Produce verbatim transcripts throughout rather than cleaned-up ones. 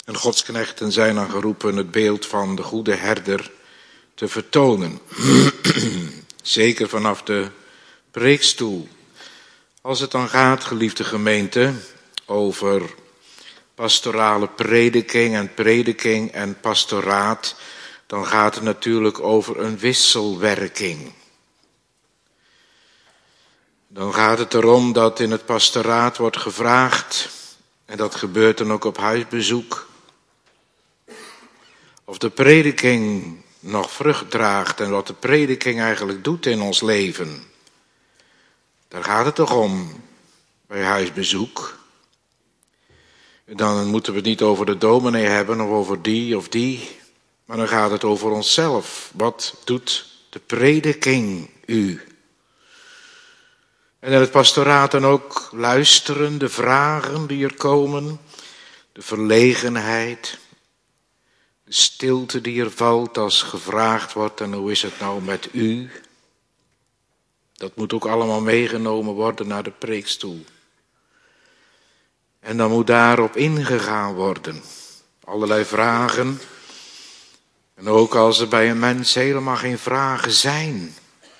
En godsknechten zijn dan geroepen het beeld van de goede herder te vertonen. Zeker vanaf de preekstoel. Als het dan gaat, geliefde gemeente, over pastorale prediking en prediking en pastoraat, dan gaat het natuurlijk over een wisselwerking. Dan gaat het erom dat in het pastoraat wordt gevraagd, en dat gebeurt dan ook op huisbezoek, of de prediking nog vrucht draagt en wat de prediking eigenlijk doet in ons leven. Daar gaat het toch om bij huisbezoek. Dan moeten we het niet over de dominee hebben of over die of die, maar dan gaat het over onszelf. Wat doet de prediking u? En in het pastoraat dan ook luisteren, de vragen die er komen, de verlegenheid, de stilte die er valt als gevraagd wordt, en hoe is het nou met u? Dat moet ook allemaal meegenomen worden naar de preekstoel. En dan moet daarop ingegaan worden. Allerlei vragen. En ook als er bij een mens helemaal geen vragen zijn.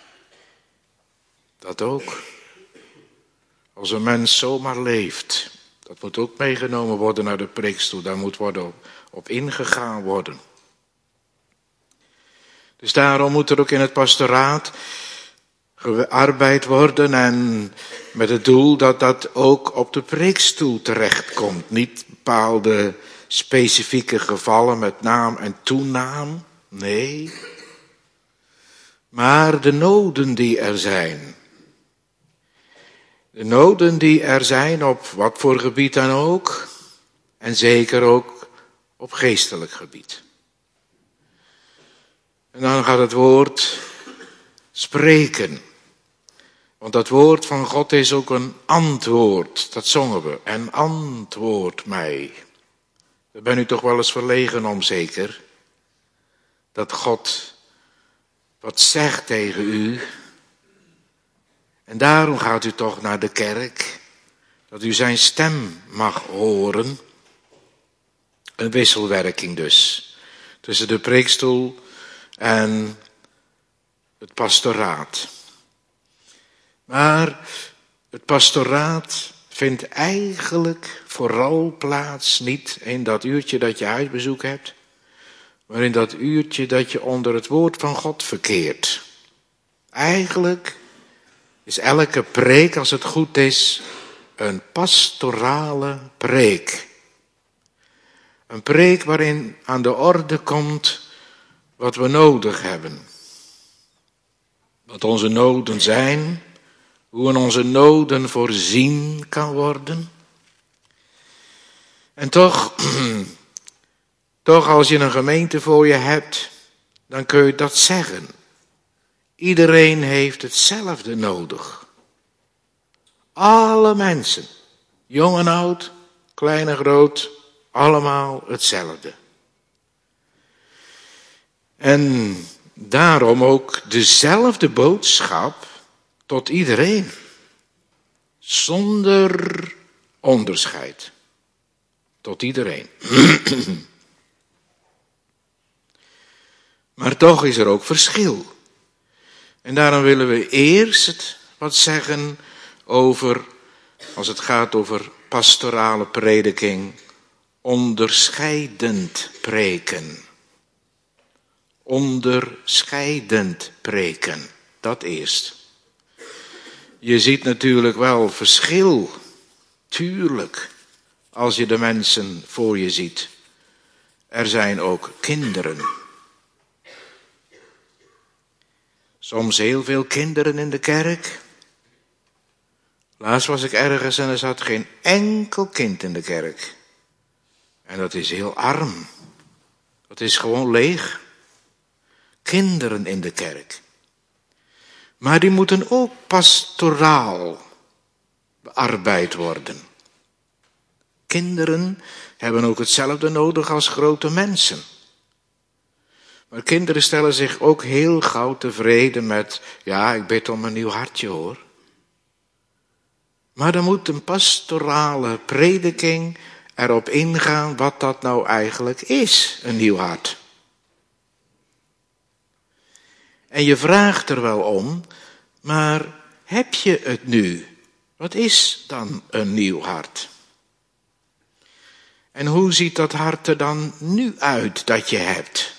Dat ook. Als een mens zomaar leeft. Dat moet ook meegenomen worden naar de preekstoel. Daar moet worden op, op ingegaan worden. Dus daarom moet er ook in het pastoraat gearbeid worden en met het doel dat dat ook op de preekstoel terechtkomt. Niet bepaalde specifieke gevallen met naam en toenaam, nee. Maar de noden die er zijn. De noden die er zijn op wat voor gebied dan ook. En zeker ook op geestelijk gebied. En dan gaat het woord spreken. Want dat woord van God is ook een antwoord. Dat zongen we. En antwoord mij. Daar ben u toch wel eens verlegen om, zeker? Dat God wat zegt tegen u. En daarom gaat u toch naar de kerk. Dat u zijn stem mag horen. Een wisselwerking dus. Tussen de preekstoel en het pastoraat. Maar het pastoraat vindt eigenlijk vooral plaats niet in dat uurtje dat je huisbezoek hebt, maar in dat uurtje dat je onder het woord van God verkeert. Eigenlijk is elke preek, als het goed is, een pastorale preek. Een preek waarin aan de orde komt wat we nodig hebben. Wat onze noden zijn. Hoe in onze noden voorzien kan worden. En toch, toch als je een gemeente voor je hebt, dan kun je dat zeggen. Iedereen heeft hetzelfde nodig. Alle mensen, jong en oud, klein en groot, allemaal hetzelfde. En daarom ook dezelfde boodschap tot iedereen. Zonder onderscheid. Tot iedereen. Maar toch is er ook verschil. En daarom willen we eerst wat zeggen over, als het gaat over pastorale prediking, onderscheidend preken. Onderscheidend preken. Dat eerst. Je ziet natuurlijk wel verschil. Tuurlijk. Als je de mensen voor je ziet. Er zijn ook kinderen. Soms heel veel kinderen in de kerk. Laatst was ik ergens en er zat geen enkel kind in de kerk. En dat is heel arm. Dat is gewoon leeg. Kinderen in de kerk. Maar die moeten ook pastoraal bearbeid worden. Kinderen hebben ook hetzelfde nodig als grote mensen. Maar kinderen stellen zich ook heel gauw tevreden met, ja, ik bid om een nieuw hartje hoor. Maar er moet een pastorale prediking erop ingaan wat dat nou eigenlijk is, een nieuw hart. En je vraagt er wel om, maar heb je het nu? Wat is dan een nieuw hart? En hoe ziet dat hart er dan nu uit dat je hebt?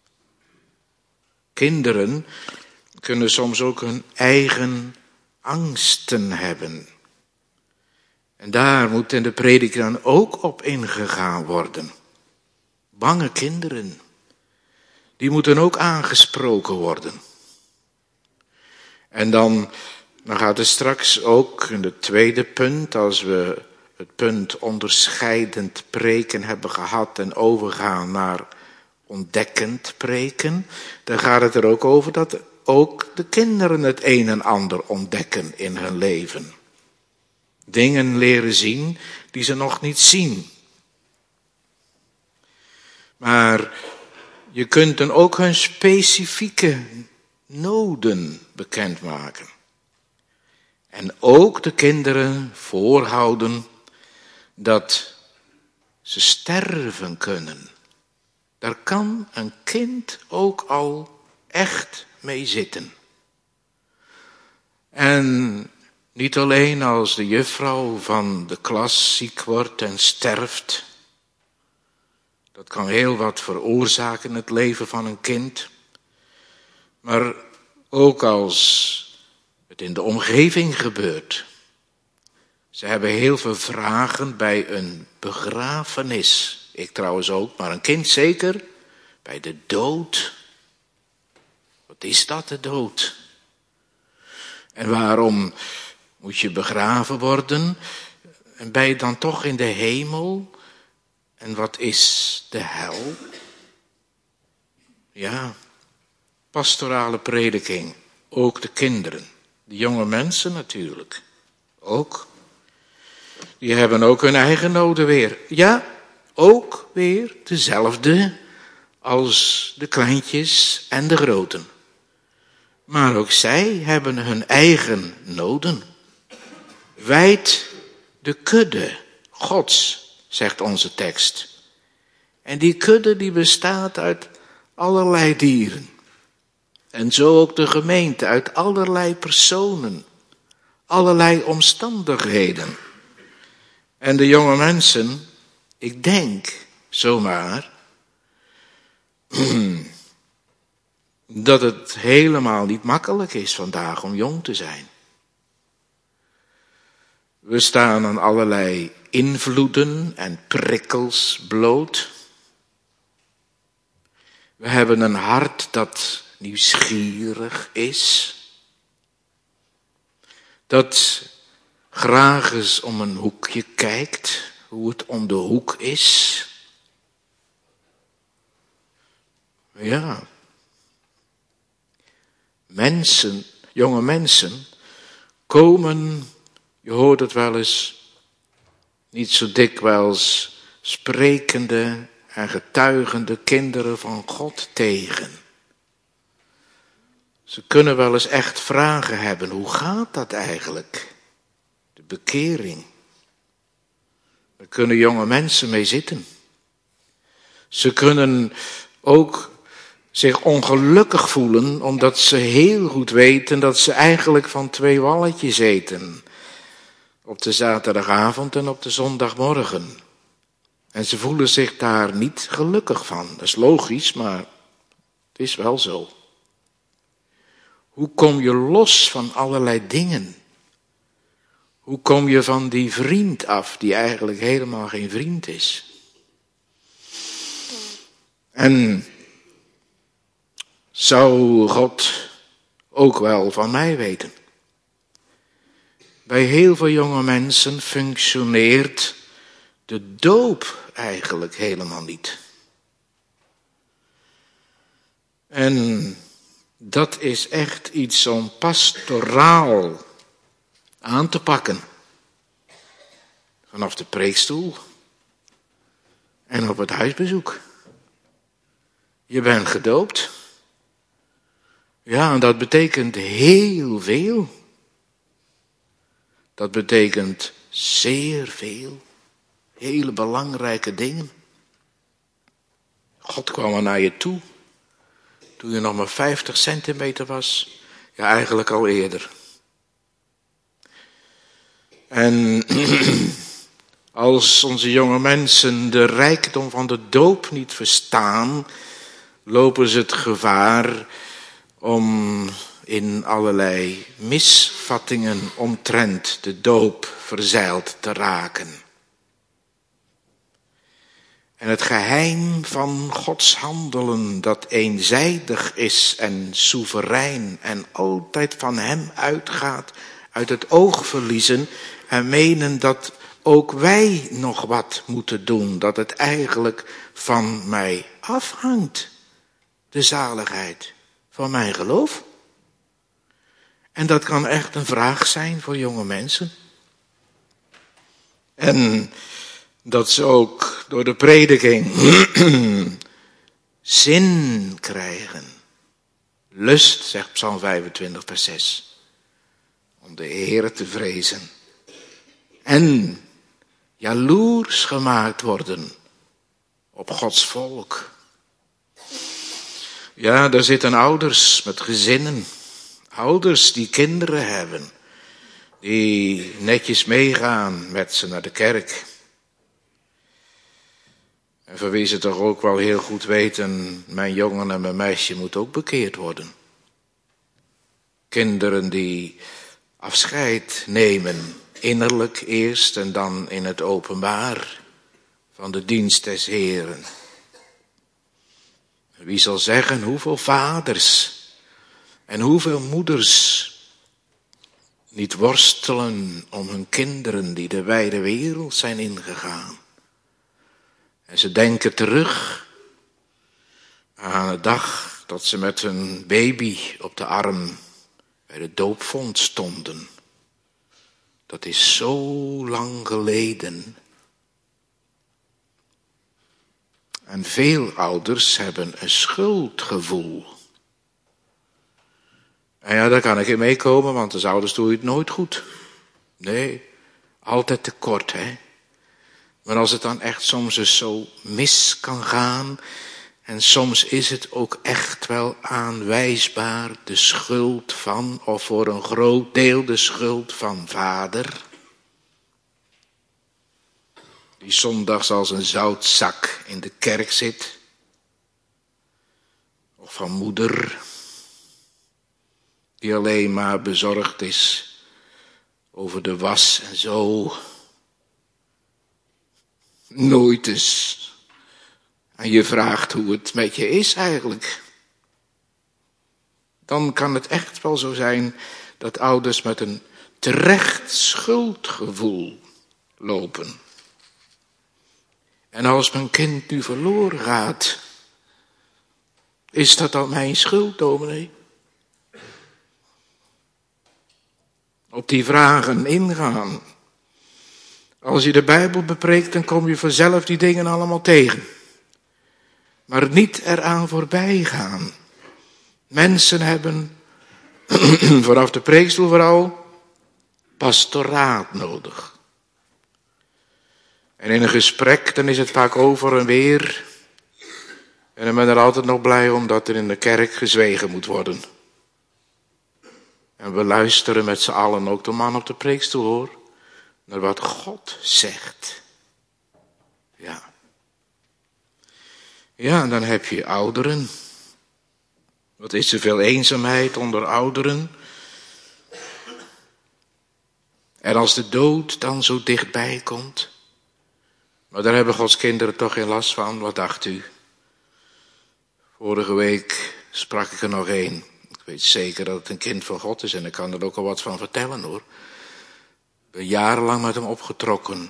Kinderen kunnen soms ook hun eigen angsten hebben. En daar moet in de predik dan ook op ingegaan worden. Bange kinderen, die moeten ook aangesproken worden. En dan, dan gaat het straks ook in het tweede punt, als we het punt onderscheidend preken hebben gehad en overgaan naar ontdekkend preken, dan gaat het er ook over dat ook de kinderen het een en ander ontdekken in hun leven. Dingen leren zien die ze nog niet zien. Maar je kunt dan ook hun specifieke noden bekendmaken. En ook de kinderen voorhouden dat ze sterven kunnen. Daar kan een kind ook al echt mee zitten. En niet alleen als de juffrouw van de klas ziek wordt en sterft. Dat kan heel wat veroorzaken in het leven van een kind. Maar ook als het in de omgeving gebeurt. Ze hebben heel veel vragen bij een begrafenis. Ik trouwens ook, maar een kind zeker. Bij de dood. Wat is dat, de dood? En waarom moet je begraven worden? En ben je dan toch in de hemel? En wat is de hel? Ja, pastorale prediking. Ook de kinderen. De jonge mensen natuurlijk. Ook. Die hebben ook hun eigen noden weer. Ja, ook weer dezelfde als de kleintjes en de groten. Maar ook zij hebben hun eigen noden. Wijd de kudde Gods, zegt onze tekst. En die kudde die bestaat uit allerlei dieren. En zo ook de gemeente uit allerlei personen. Allerlei omstandigheden. En de jonge mensen, ik denk zomaar dat het helemaal niet makkelijk is vandaag om jong te zijn. We staan aan allerlei invloeden en prikkels bloot. We hebben een hart dat nieuwsgierig is. Dat graag eens om een hoekje kijkt, hoe het om de hoek is. Ja. Mensen, jonge mensen, komen, je hoort het wel eens, niet zo dikwijls sprekende en getuigende kinderen van God tegen. Ze kunnen wel eens echt vragen hebben, hoe gaat dat eigenlijk? De bekering. Daar kunnen jonge mensen mee zitten. Ze kunnen ook zich ongelukkig voelen, omdat ze heel goed weten dat ze eigenlijk van twee walletjes eten. Op de zaterdagavond en op de zondagmorgen. En ze voelen zich daar niet gelukkig van. Dat is logisch, maar het is wel zo. Hoe kom je los van allerlei dingen? Hoe kom je van die vriend af, die eigenlijk helemaal geen vriend is? En zou God ook wel van mij weten? Bij heel veel jonge mensen functioneert de doop eigenlijk helemaal niet. En dat is echt iets om pastoraal aan te pakken. Vanaf de preekstoel en op het huisbezoek. Je bent gedoopt. Ja, en dat betekent heel veel. Dat betekent zeer veel. Hele belangrijke dingen. God kwam er naar je toe. Toen je nog maar vijftig centimeter was. Ja, eigenlijk al eerder. En als onze jonge mensen de rijkdom van de doop niet verstaan, lopen ze het gevaar om in allerlei misvattingen omtrent de doop verzeild te raken. En het geheim van Gods handelen, dat eenzijdig is en soeverein en altijd van hem uitgaat, uit het oog verliezen en menen dat ook wij nog wat moeten doen, dat het eigenlijk van mij afhangt, de zaligheid van mijn geloof. En dat kan echt een vraag zijn voor jonge mensen. En dat ze ook door de prediking zin krijgen. Lust, zegt Psalm vijfentwintig vers zes. Om de Heere te vrezen. En jaloers gemaakt worden op Gods volk. Ja, daar zitten ouders met gezinnen. Ouders die kinderen hebben. Die netjes meegaan met ze naar de kerk. En voor wie ze toch ook wel heel goed weten, mijn jongen en mijn meisje moet ook bekeerd worden. Kinderen die afscheid nemen, innerlijk eerst en dan in het openbaar van de dienst des Heeren. Wie zal zeggen hoeveel vaders en hoeveel moeders niet worstelen om hun kinderen die de wijde wereld zijn ingegaan. En ze denken terug aan de dag dat ze met hun baby op de arm bij de doopvont stonden. Dat is zo lang geleden. En veel ouders hebben een schuldgevoel. En ja, daar kan ik in meekomen, want als ouders doe je het nooit goed. Nee, altijd tekort, hè. Maar als het dan echt soms eens zo mis kan gaan, en soms is het ook echt wel aanwijsbaar de schuld van, of voor een groot deel de schuld van vader. Die zondags als een zoutzak in de kerk zit. Of van moeder, die alleen maar bezorgd is over de was en zo. Nooit eens aan je vraagt hoe het met je is eigenlijk. Dan kan het echt wel zo zijn dat ouders met een terecht schuldgevoel lopen. En als mijn kind nu verloren gaat, is dat dan mijn schuld, dominee? Op die vragen ingaan. Als je de Bijbel bepreekt, dan kom je vanzelf die dingen allemaal tegen. Maar niet eraan voorbij gaan. Mensen hebben, vanaf de preekstoel vooral, pastoraat nodig. En in een gesprek, dan is het vaak over en weer. En dan ben ik er altijd nog blij om dat er in de kerk gezwegen moet worden. En we luisteren met z'n allen, ook de man op de preekstoel hoor, naar wat God zegt. Ja. Ja, en dan heb je ouderen. Wat is er veel eenzaamheid onder ouderen. En als de dood dan zo dichtbij komt. Maar daar hebben Gods kinderen toch geen last van, wat dacht u? Vorige week sprak ik er nog een. Ik weet zeker dat het een kind van God is en ik kan er ook al wat van vertellen hoor. Ik ben jarenlang met hem opgetrokken.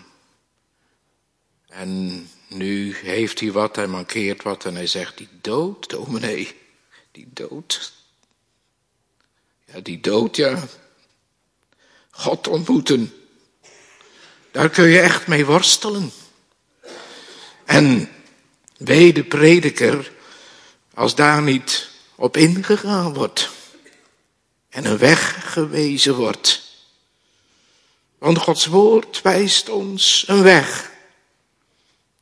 En nu heeft hij wat, hij mankeert wat en hij zegt, die dood, dominee, die dood. Ja, die dood, ja. God ontmoeten. Daar kun je echt mee worstelen. En wee de prediker, als daar niet op ingegaan wordt. En een weg gewezen wordt. Want Gods woord wijst ons een weg.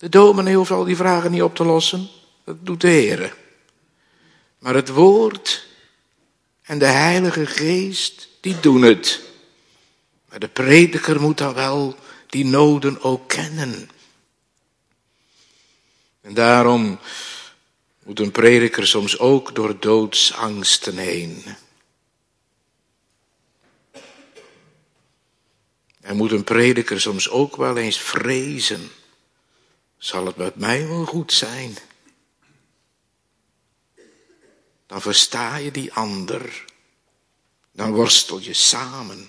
De dominee hoeft al die vragen niet op te lossen. Dat doet de Heer. Maar het woord en de Heilige Geest, die doen het. Maar de prediker moet dan wel die noden ook kennen. En daarom moet een prediker soms ook door doodsangsten heen. En moet een prediker soms ook wel eens vrezen. Zal het met mij wel goed zijn? Dan versta je die ander. Dan worstel je samen.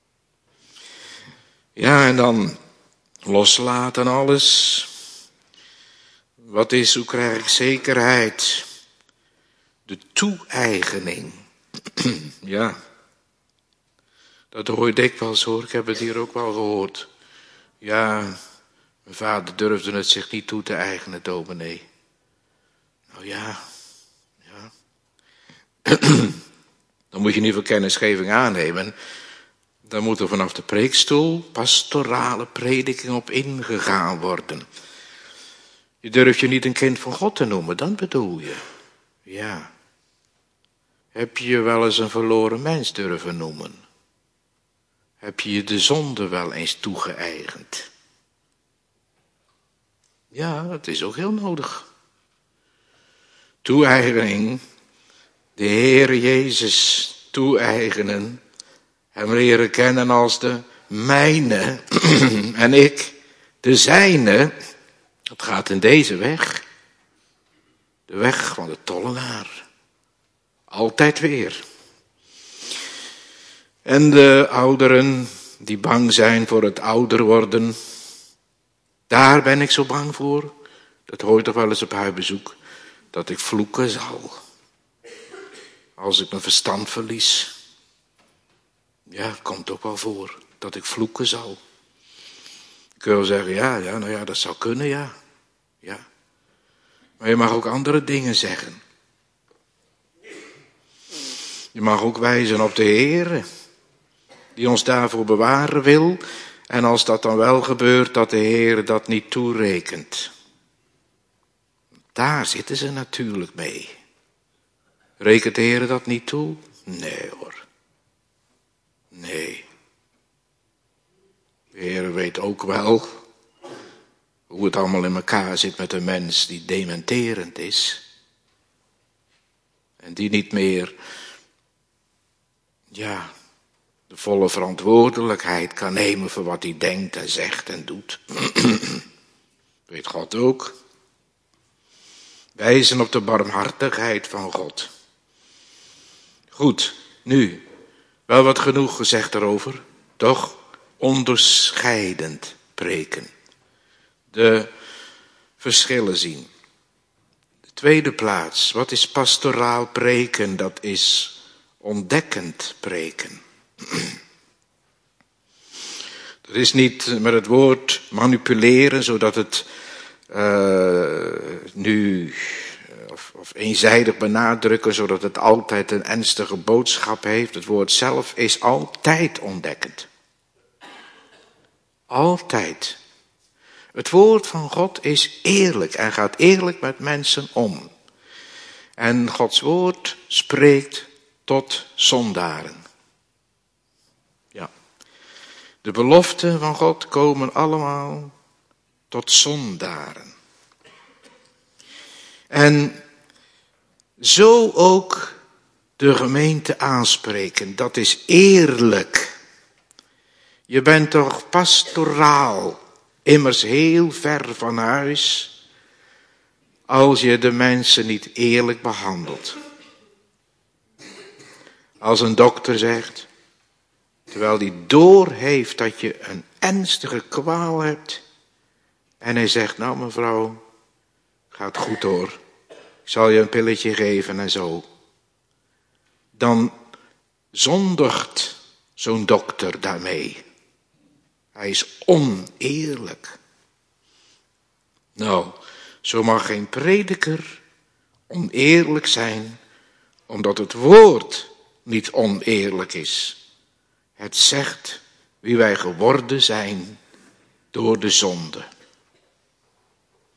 Ja, en dan loslaten alles. Wat is, hoe krijg ik zekerheid? De toe-eigening. Ja, dat hoor je dikwijls hoor, ik heb het hier ook wel gehoord. Ja, mijn vader durfde het zich niet toe te eigenen, dominee. Nou ja, ja. Dan moet je niet veel kennisgeving aannemen. Dan moet er vanaf de preekstoel pastorale prediking op ingegaan worden. Je durft je niet een kind van God te noemen, dan bedoel je. Ja. Heb je je wel eens een verloren mens durven noemen? Heb je je de zonde wel eens toegeëigend? Ja, dat is ook heel nodig. Toe-eigening, de Heer Jezus toe-eigenen, hem leren kennen als de mijne en ik de zijne. Het gaat in deze weg. De weg van de tollenaar. Altijd weer. En de ouderen die bang zijn voor het ouder worden. Daar ben ik zo bang voor. Dat hoort toch wel eens op huisbezoek. Dat ik vloeken zal. Als ik mijn verstand verlies. Ja, het komt ook wel voor. Dat ik vloeken zal. Kun je wel zeggen, ja, ja, nou ja, dat zou kunnen, ja. Ja. Maar je mag ook andere dingen zeggen. Je mag ook wijzen op de Heer, die ons daarvoor bewaren wil. En als dat dan wel gebeurt, dat de Heer dat niet toerekent. Daar zitten ze natuurlijk mee. Rekent de Heer dat niet toe? Nee hoor. Nee. De Heer weet ook wel hoe het allemaal in elkaar zit met een mens die dementerend is. En die niet meer, ja, de volle verantwoordelijkheid kan nemen voor wat hij denkt en zegt en doet. Weet God ook. Wijzen op de barmhartigheid van God. Goed, nu, wel wat genoeg gezegd erover, toch onderscheidend preken. De verschillen zien. De tweede plaats, wat is pastoraal preken? Dat is ontdekkend preken. Dat is niet met het woord manipuleren, zodat het uh, nu, of, of eenzijdig benadrukken, zodat het altijd een ernstige boodschap heeft. Het woord zelf is altijd ontdekkend. Altijd. Het woord van God is eerlijk en gaat eerlijk met mensen om. En Gods woord spreekt tot zondaren. Ja. De beloften van God komen allemaal tot zondaren. En zo ook de gemeente aanspreken, dat is eerlijk. Je bent toch pastoraal, immers heel ver van huis, als je de mensen niet eerlijk behandelt. Als een dokter zegt, terwijl hij doorheeft dat je een ernstige kwaal hebt, en hij zegt, nou mevrouw, gaat goed hoor, ik zal je een pilletje geven en zo. Dan zondigt zo'n dokter daarmee. Hij is oneerlijk. Nou, zo mag geen prediker oneerlijk zijn, omdat het woord niet oneerlijk is. Het zegt wie wij geworden zijn door de zonde.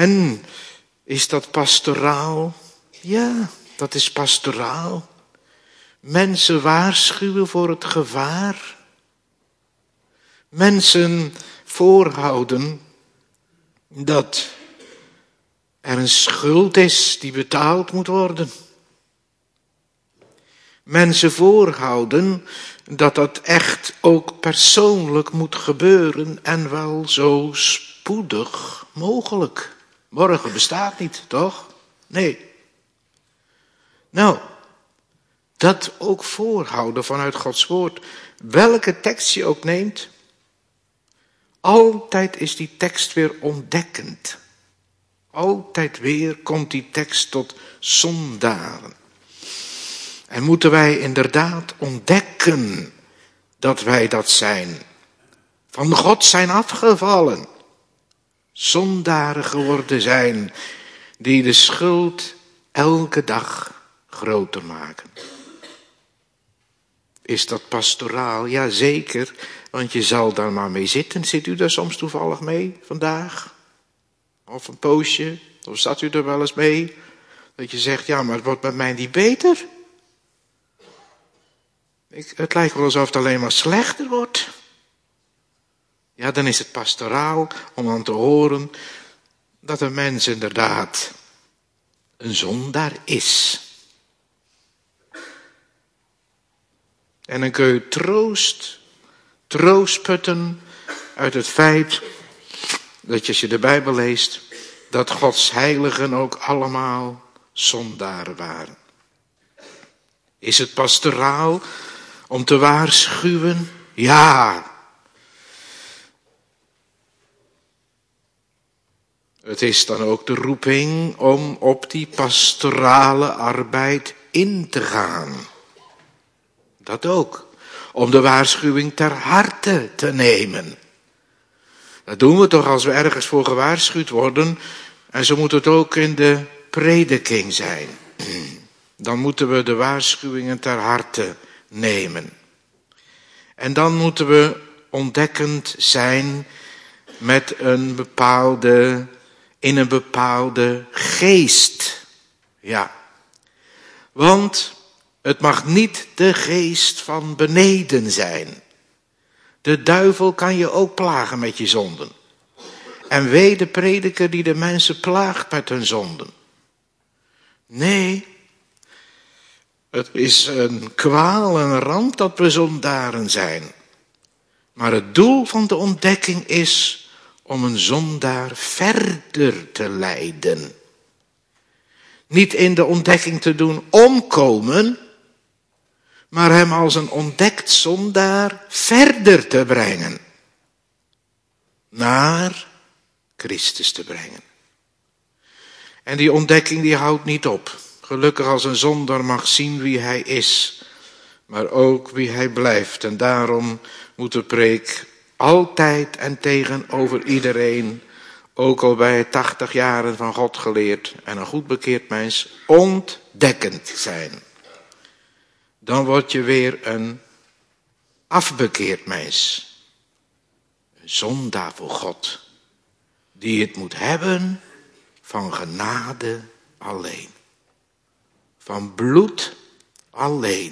En is dat pastoraal? Ja, dat is pastoraal. Mensen waarschuwen voor het gevaar. Mensen voorhouden dat er een schuld is die betaald moet worden. Mensen voorhouden dat dat echt ook persoonlijk moet gebeuren en wel zo spoedig mogelijk. Morgen bestaat niet, toch? Nee. Nou, dat ook voorhouden vanuit Gods woord. Welke tekst je ook neemt, altijd is die tekst weer ontdekkend. Altijd weer komt die tekst tot zondaren. En moeten wij inderdaad ontdekken dat wij dat zijn. Van God zijn afgevallen. Zondaren geworden zijn die de schuld elke dag groter maken. Is dat pastoraal? Ja, zeker, want je zal daar maar mee zitten. Zit u daar soms toevallig mee vandaag? Of een poosje? Of zat u er wel eens mee? Dat je zegt, ja, maar het wordt met mij niet beter. Ik, het lijkt wel alsof het alleen maar slechter wordt. Ja, dan is het pastoraal om dan te horen dat een mens inderdaad een zondaar is. En dan kun je troost, troost putten uit het feit dat je als je de Bijbel leest, dat Gods heiligen ook allemaal zondaren waren. Is het pastoraal om te waarschuwen? Ja. Het is dan ook de roeping om op die pastorale arbeid in te gaan. Dat ook. Om de waarschuwing ter harte te nemen. Dat doen we toch als we ergens voor gewaarschuwd worden. En zo moet het ook in de prediking zijn. Dan moeten we de waarschuwingen ter harte nemen. En dan moeten we ontdekkend zijn met een bepaalde, in een bepaalde geest. Ja. Want het mag niet de geest van beneden zijn. De duivel kan je ook plagen met je zonden. En wee de prediker die de mensen plaagt met hun zonden. Nee, het is een kwaal, een ramp dat we zondaren zijn. Maar het doel van de ontdekking is om een zondaar verder te leiden. Niet in de ontdekking te doen omkomen, maar hem als een ontdekt zondaar verder te brengen. Naar Christus te brengen. En die ontdekking die houdt niet op. Gelukkig als een zondaar mag zien wie hij is, maar ook wie hij blijft. En daarom moet de preek altijd en tegenover iedereen, ook al bij tachtig jaren van God geleerd en een goed bekeerd mens, ontdekkend zijn. Dan word je weer een afbekeerd mens. Een zondaar voor God. Die het moet hebben van genade alleen. Van bloed alleen.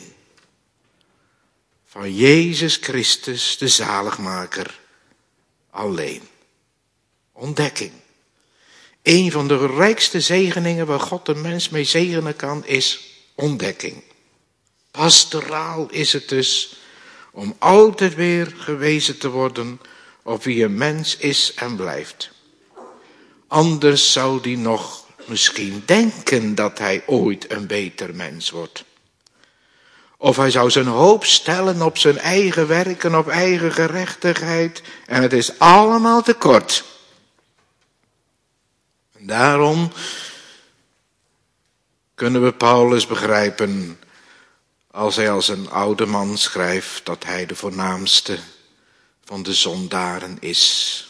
Van Jezus Christus, de zaligmaker, alleen. Ontdekking. Een van de rijkste zegeningen waar God de mens mee zegenen kan, is ontdekking. Pastoraal is het dus om altijd weer gewezen te worden op wie een mens is en blijft. Anders zou die nog misschien denken dat hij ooit een beter mens wordt. Of hij zou zijn hoop stellen op zijn eigen werken, op eigen gerechtigheid. En het is allemaal te kort. En daarom kunnen we Paulus begrijpen als hij als een oude man schrijft dat hij de voornaamste van de zondaren is.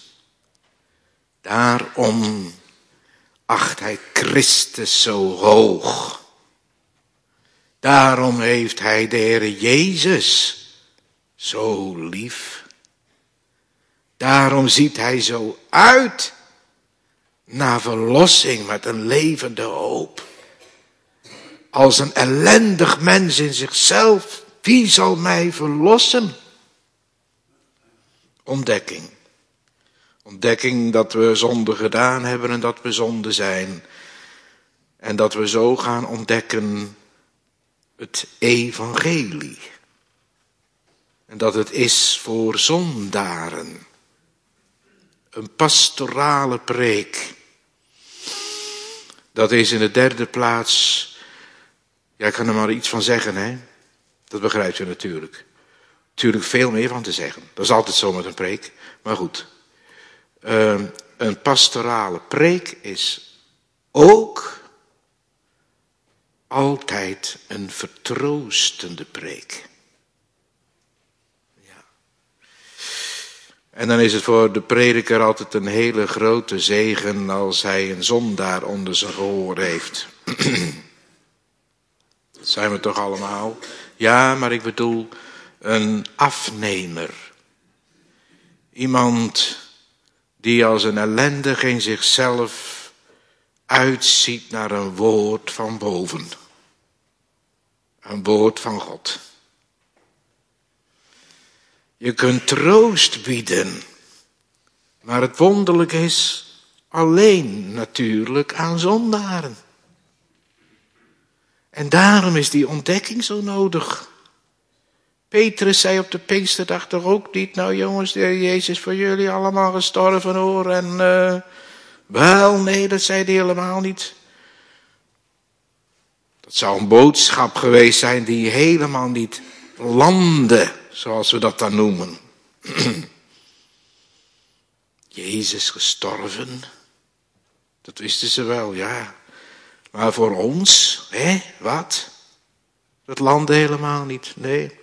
Daarom acht hij Christus zo hoog. Daarom heeft hij de Heer Jezus zo lief. Daarom ziet hij zo uit naar verlossing met een levende hoop. Als een ellendig mens in zichzelf, wie zal mij verlossen? Ontdekking. Ontdekking dat we zonde gedaan hebben en dat we zonde zijn. En dat we zo gaan ontdekken het evangelie. En dat het is voor zondaren. Een pastorale preek. Dat is in de derde plaats. Ja, ik kan er maar iets van zeggen, hè. Dat begrijpt u natuurlijk. Natuurlijk veel meer van te zeggen. Dat is altijd zo met een preek. Maar goed. Uh, een pastorale preek is ook altijd een vertroostende preek. Ja. En dan is het voor de prediker altijd een hele grote zegen als hij een zondaar onder zijn gehoor heeft. Dat zijn we toch allemaal? Ja, maar ik bedoel een afnemer. Iemand die als een ellendig in zichzelf uitziet naar een woord van boven. Een woord van God. Je kunt troost bieden. Maar het wonderlijke is alleen natuurlijk aan zondaren. En daarom is die ontdekking zo nodig. Petrus zei op de Pinksterdag toch ook niet, nou jongens, de Heer Jezus is voor jullie allemaal gestorven hoor. En uh, wel, nee, dat zei hij helemaal niet. Dat zou een boodschap geweest zijn die helemaal niet landde, zoals we dat dan noemen. Jezus gestorven, dat wisten ze wel, ja. Maar voor ons, hè, wat? Dat landde helemaal niet, nee.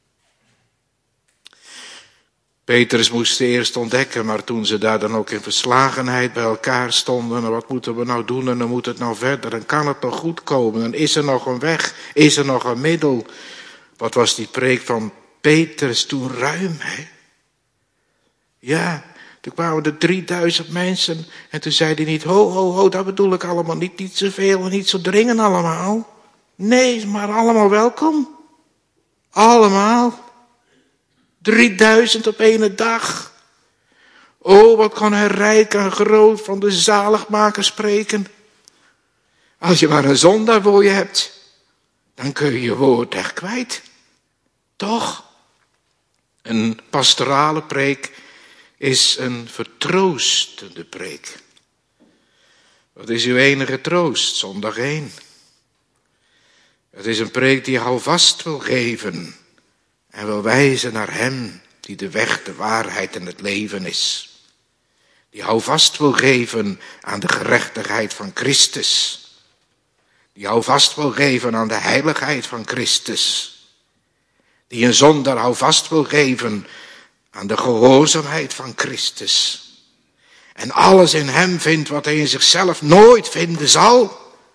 Petrus moest eerst ontdekken, maar toen ze daar dan ook in verslagenheid bij elkaar stonden, en wat moeten we nou doen en dan moet het nou verder, en kan het nog goed komen, en is er nog een weg, is er nog een middel. Wat was die preek van Petrus toen ruim, hè? Ja, toen kwamen er drieduizend mensen en toen zei hij niet, ho, ho, ho, dat bedoel ik allemaal niet, niet zoveel en niet zo dringend allemaal. Nee, maar allemaal welkom. Allemaal. Drieduizend op ene dag. Oh, wat kan hij rijk en groot van de zaligmaker spreken. Als je maar een zondaar voor je hebt, dan kun je je woord echt kwijt. Toch? Een pastorale preek is een vertroostende preek. Wat is uw enige troost? Zondag één. Het is een preek die houvast wil geven en wil wijzen naar hem die de weg, de waarheid en het leven is. Die houvast wil geven aan de gerechtigheid van Christus. Die houvast wil geven aan de heiligheid van Christus. Die een zondaar houvast wil geven aan de gehoorzaamheid van Christus. En alles in hem vindt wat hij in zichzelf nooit vinden zal.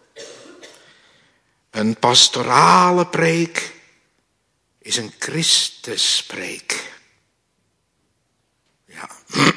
Een pastorale preek is een Christuspreek. Ja.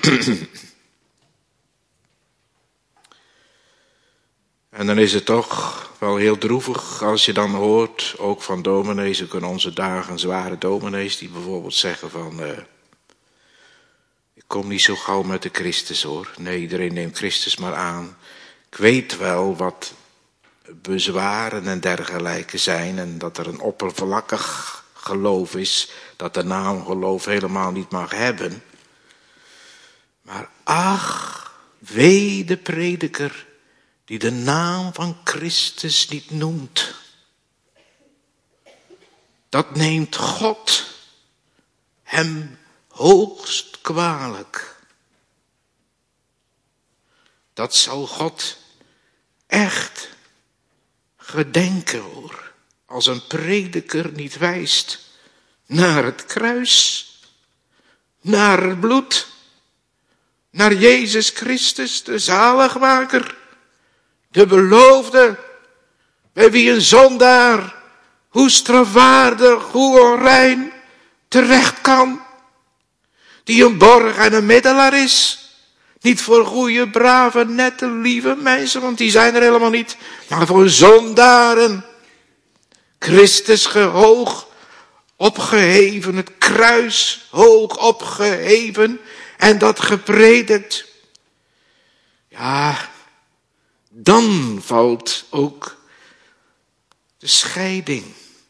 En dan is het toch wel heel droevig als je dan hoort, ook van dominees, ook in onze dagen zware dominees, die bijvoorbeeld zeggen van, uh, ik kom niet zo gauw met de Christus hoor. Nee, iedereen neemt Christus maar aan. Ik weet wel wat bezwaren en dergelijke zijn en dat er een oppervlakkig geloof is, dat de naam geloof helemaal niet mag hebben. Maar ach, wee de prediker die de naam van Christus niet noemt. Dat neemt God hem hoogst kwalijk. Dat zal God echt gedenken hoor, als een prediker niet wijst naar het kruis, naar het bloed, naar Jezus Christus, de zaligmaker, de beloofde, bij wie een zondaar, hoe strafwaardig, hoe onrein, terecht kan, die een borg en een middelaar is, Niet voor goede, brave, nette, lieve mensen, want die zijn er helemaal niet. Maar voor zondaren. Christus hoog opgeheven, het kruis hoog opgeheven en dat gepredikt. Ja, dan valt ook de scheiding.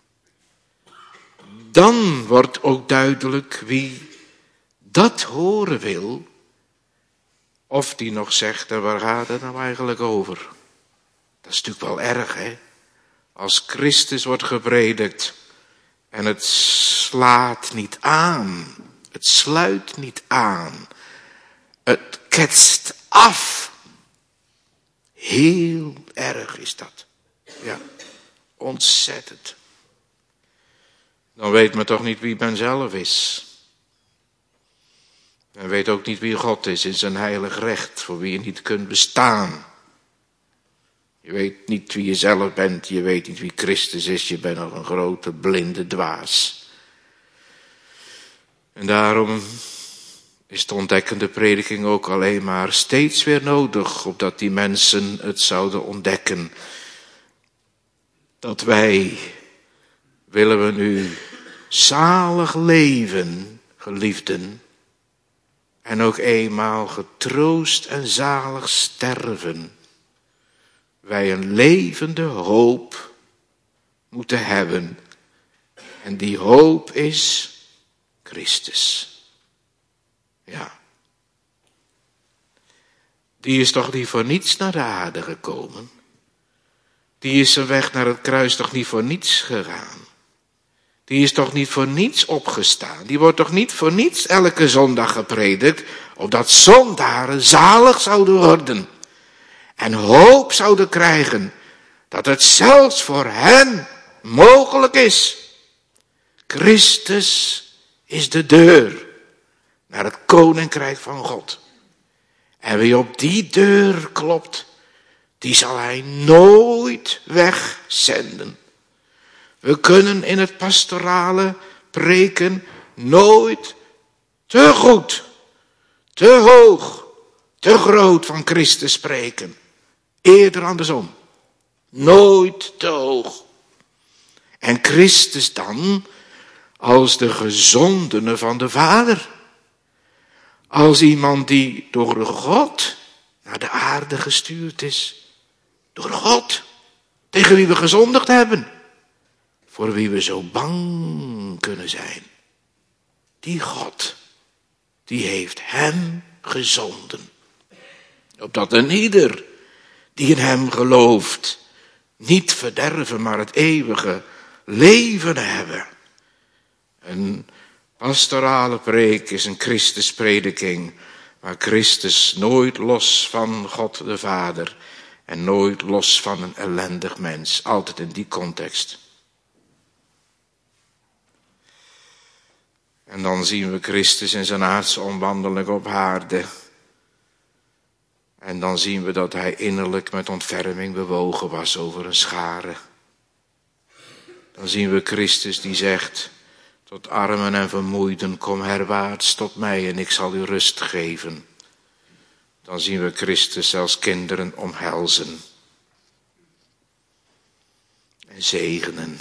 Dan wordt ook duidelijk wie dat horen wil, of die nog zegt, en waar gaat het nou eigenlijk over? Dat is natuurlijk wel erg, hè? Als Christus wordt gepredikt en het slaat niet aan, het sluit niet aan, het ketst af. Heel erg is dat. Ja, ontzettend. Dan weet men toch niet wie men zelf is. Men weet ook niet wie God is in zijn heilig recht, voor wie je niet kunt bestaan. Je weet niet wie je zelf bent, je weet niet wie Christus is, je bent nog een grote blinde dwaas. En daarom is de ontdekkende prediking ook alleen maar steeds weer nodig, opdat die mensen het zouden ontdekken. Dat wij, willen we nu zalig leven, geliefden, en ook eenmaal getroost en zalig sterven, wij een levende hoop moeten hebben. En die hoop is Christus. Ja. Die is toch niet voor niets naar de aarde gekomen? Die is zijn weg naar het kruis toch niet voor niets gegaan? Die is toch niet voor niets opgestaan? Die wordt toch niet voor niets elke zondag gepredikt, opdat zondaren zalig zouden worden en hoop zouden krijgen dat het zelfs voor hen mogelijk is. Christus is de deur naar het koninkrijk van God. En wie op die deur klopt, die zal hij nooit wegzenden. We kunnen in het pastorale preken nooit te goed, te hoog, te groot van Christus spreken. Eerder andersom. Nooit te hoog. En Christus dan als de gezondene van de Vader. Als iemand die door God naar de aarde gestuurd is. Door God. Tegen wie we gezondigd hebben. Voor wie we zo bang kunnen zijn. Die God, die heeft hem gezonden. Opdat een ieder die in hem gelooft, niet verderven, maar het eeuwige leven hebben. Een pastorale preek is een Christusprediking, waar Christus nooit los van God de Vader en nooit los van een ellendig mens, altijd in die context. En dan zien we Christus in zijn aardse omwandeling op aarde. En dan zien we dat hij innerlijk met ontferming bewogen was over een schare. Dan zien we Christus die zegt, tot armen en vermoeiden, kom herwaarts tot mij en ik zal u rust geven. Dan zien we Christus zelfs kinderen omhelzen. En zegenen.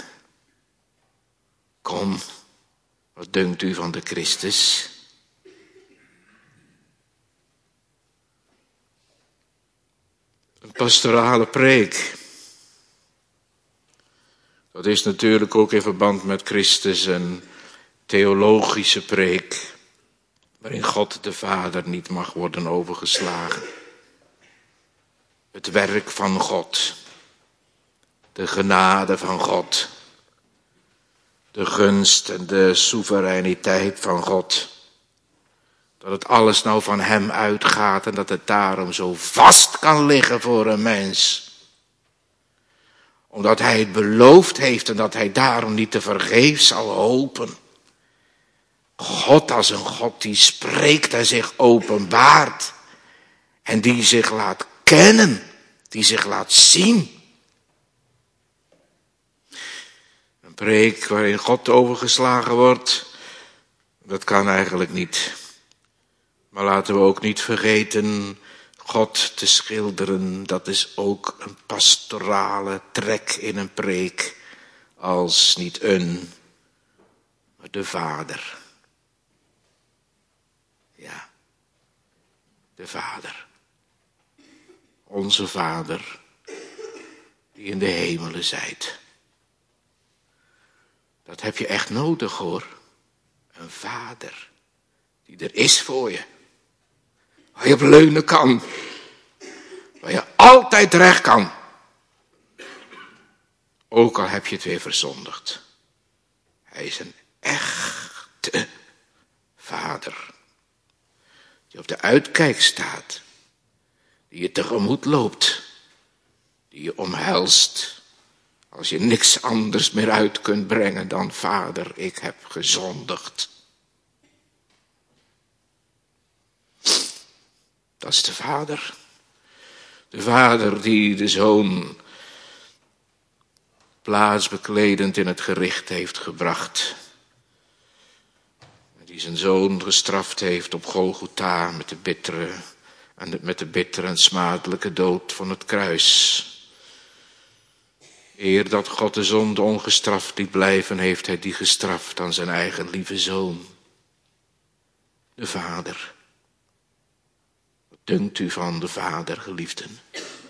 Kom, wat dunkt u van de Christus? Een pastorale preek. Dat is natuurlijk ook in verband met Christus een theologische preek, waarin God de Vader niet mag worden overgeslagen. Het werk van God, de genade van God, de gunst en de soevereiniteit van God. Dat het alles nou van hem uitgaat en dat het daarom zo vast kan liggen voor een mens. Omdat hij het beloofd heeft en dat hij daarom niet te vergeefs zal hopen. God als een God die spreekt en zich openbaart. En die zich laat kennen, die zich laat zien. Een preek waarin God overgeslagen wordt, dat kan eigenlijk niet. Maar laten we ook niet vergeten God te schilderen. Dat is ook een pastorale trek in een preek. Als niet een, maar de Vader. Ja, de Vader. Onze Vader, die in de hemelen zijt. Dat heb je echt nodig hoor. Een Vader, die er is voor je. Waar je op leunen kan. Waar je altijd terecht kan. Ook al heb je het weer verzondigd. Hij is een echte Vader. Die op de uitkijk staat. Die je tegemoet loopt. Die je omhelst. Als je niks anders meer uit kunt brengen dan Vader, ik heb gezondigd. Dat is de Vader. De Vader die de Zoon plaatsbekledend in het gericht heeft gebracht. Die zijn Zoon gestraft heeft op Golgotha met de bittere, en met de bittere en smadelijke dood van het kruis. Eer dat God de zonde ongestraft liet blijven, heeft hij die gestraft aan zijn eigen lieve Zoon. De Vader. Wat dunkt u van de Vader, geliefden?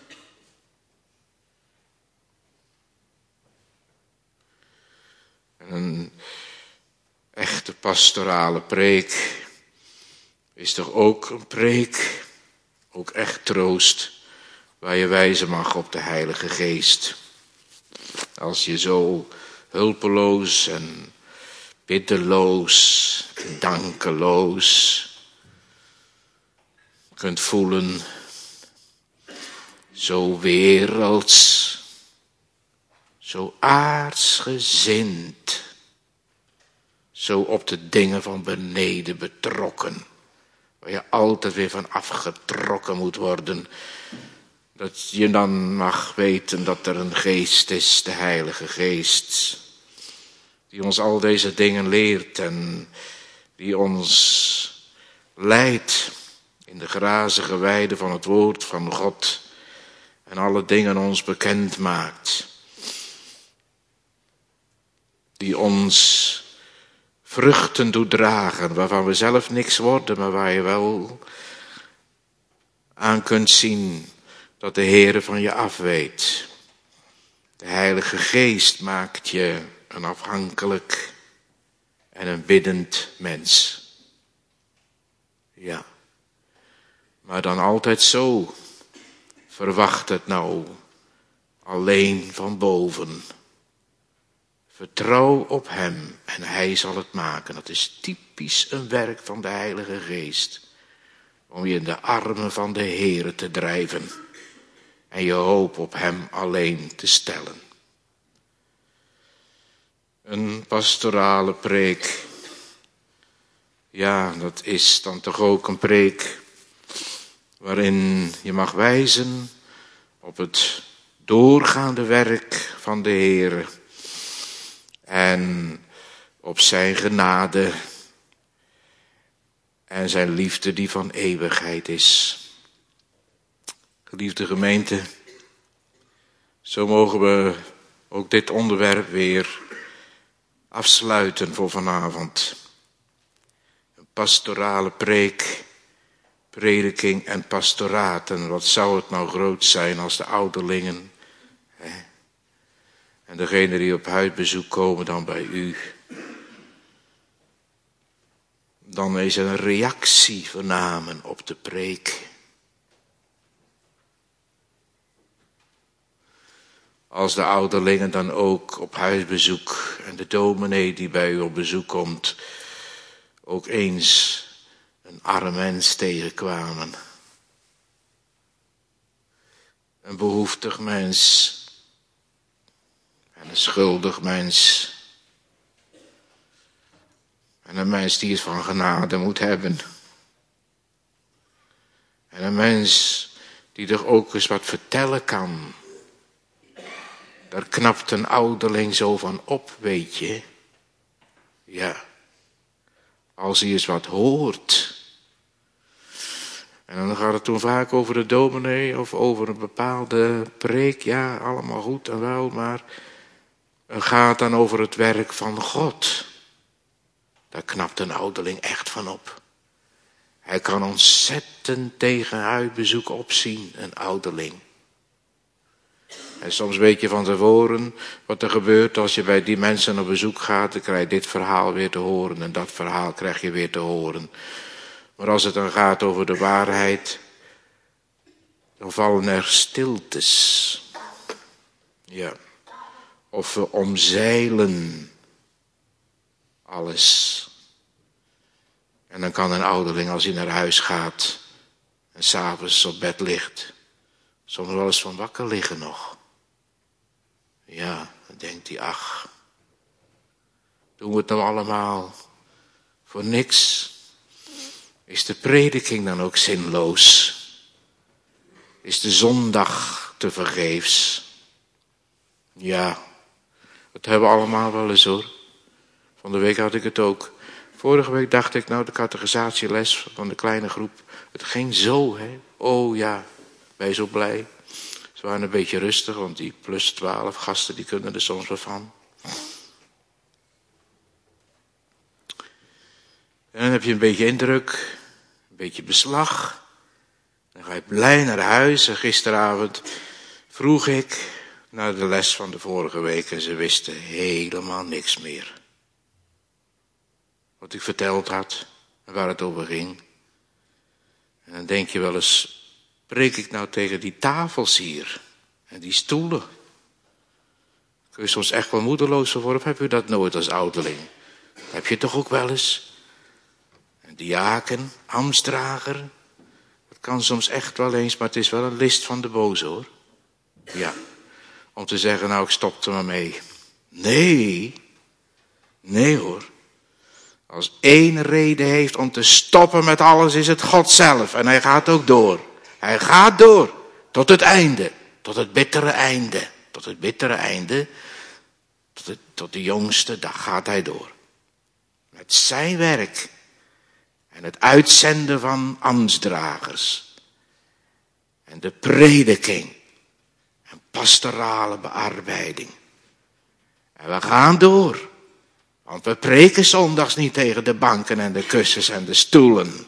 En een echte pastorale preek is toch ook een preek, ook echt troost, waar je wijzen mag op de Heilige Geest. Als je zo hulpeloos en biddeloos, dankeloos kunt voelen, zo werelds, zo aardsgezind, zo op de dingen van beneden betrokken, waar je altijd weer van afgetrokken moet worden, dat je dan mag weten dat er een geest is, de Heilige Geest, die ons al deze dingen leert en die ons leidt in de grazige weide van het woord van God en alle dingen ons bekend maakt. Die ons vruchten doet dragen, waarvan we zelf niks worden, maar waar je wel aan kunt zien dat de Heere van je afweet. De Heilige Geest maakt je een afhankelijk en een biddend mens. Ja, maar dan altijd zo. Verwacht het nou alleen van boven. Vertrouw op hem en hij zal het maken. Dat is typisch een werk van de Heilige Geest. Om je in de armen van de Heere te drijven. En je hoop op hem alleen te stellen. Een pastorale preek. Ja, dat is dan toch ook een preek waarin je mag wijzen op het doorgaande werk van de Heere. En op zijn genade en zijn liefde die van eeuwigheid is. Geliefde gemeente, zo mogen we ook dit onderwerp weer afsluiten voor vanavond. Een pastorale preek, prediking en pastoraat. En wat zou het nou groot zijn als de ouderlingen hè, en degenen die op huisbezoek komen dan bij u. Dan is er een reactie vernamen op de preek. Als de ouderlingen dan ook op huisbezoek en de dominee die bij u op bezoek komt, ook eens een arm mens tegenkwamen. Een behoeftig mens en een schuldig mens. En een mens die het van genade moet hebben. En een mens die er ook eens wat vertellen kan. Daar knapt een ouderling zo van op, weet je. Ja, als hij eens wat hoort. En dan gaat het toen vaak over de dominee of over een bepaalde preek. Ja, allemaal goed en wel, maar het gaat dan over het werk van God. Daar knapt een ouderling echt van op. Hij kan ontzettend tegen huisbezoek opzien, een ouderling. En soms weet je van tevoren wat er gebeurt als je bij die mensen op bezoek gaat. Dan krijg je dit verhaal weer te horen en dat verhaal krijg je weer te horen. Maar als het dan gaat over de waarheid, dan vallen er stiltes. Ja. Of we omzeilen alles. En dan kan een ouderling, als hij naar huis gaat en 's avonds op bed ligt, soms wel eens van wakker liggen nog. Ja, dan denkt hij, ach, doen we het nou allemaal voor niks? Is de prediking dan ook zinloos? Is de zondag te vergeefs? Ja, dat hebben we allemaal wel eens hoor. Van de week had ik het ook. Vorige week dacht ik, nou de categorisatieles van de kleine groep, het ging zo hè. Oh ja, ben je zo blij. Ze waren een beetje rustig, want die plus twaalf gasten die kunnen er soms wel van. En dan heb je een beetje indruk, een beetje beslag. Dan ga je blij naar huis en gisteravond vroeg ik naar de les van de vorige week en ze wisten helemaal niks meer. Wat ik verteld had en waar het over ging. En dan denk je wel eens, preek ik nou tegen die tafels hier en die stoelen? Kun je soms echt wel moedeloos van worden, of heb je dat nooit als ouderling? Dat heb je toch ook wel eens? Een diaken, ambtsdrager, dat kan soms echt wel eens, maar het is wel een list van de boze hoor. Ja, om te zeggen, nou ik stop er maar mee. Nee, nee hoor. Als één reden heeft om te stoppen met alles, is het God zelf. En hij gaat ook door. Hij gaat door. Tot het einde. Tot het bittere einde. Tot het bittere einde. Tot, het, tot de jongste dag gaat hij door. Met zijn werk. En het uitzenden van ambtsdragers. En de prediking. En pastorale bearbeiding. En we gaan door. Want we preken zondags niet tegen de banken en de kussens en de stoelen.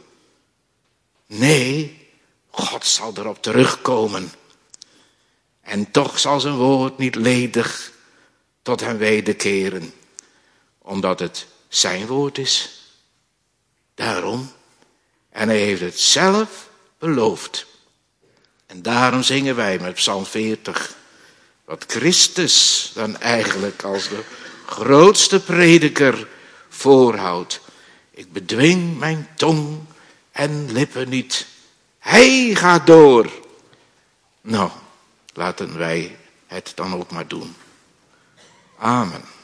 Nee, God zal erop terugkomen. En toch zal zijn woord niet ledig tot hem wederkeren. Omdat het zijn woord is. Daarom. En hij heeft het zelf beloofd. En daarom zingen wij met Psalm veertig. Wat Christus dan eigenlijk als de grootste prediker voorhoudt. Ik bedwing mijn tong en lippen niet. Hij gaat door. Nou, laten wij het dan ook maar doen. Amen.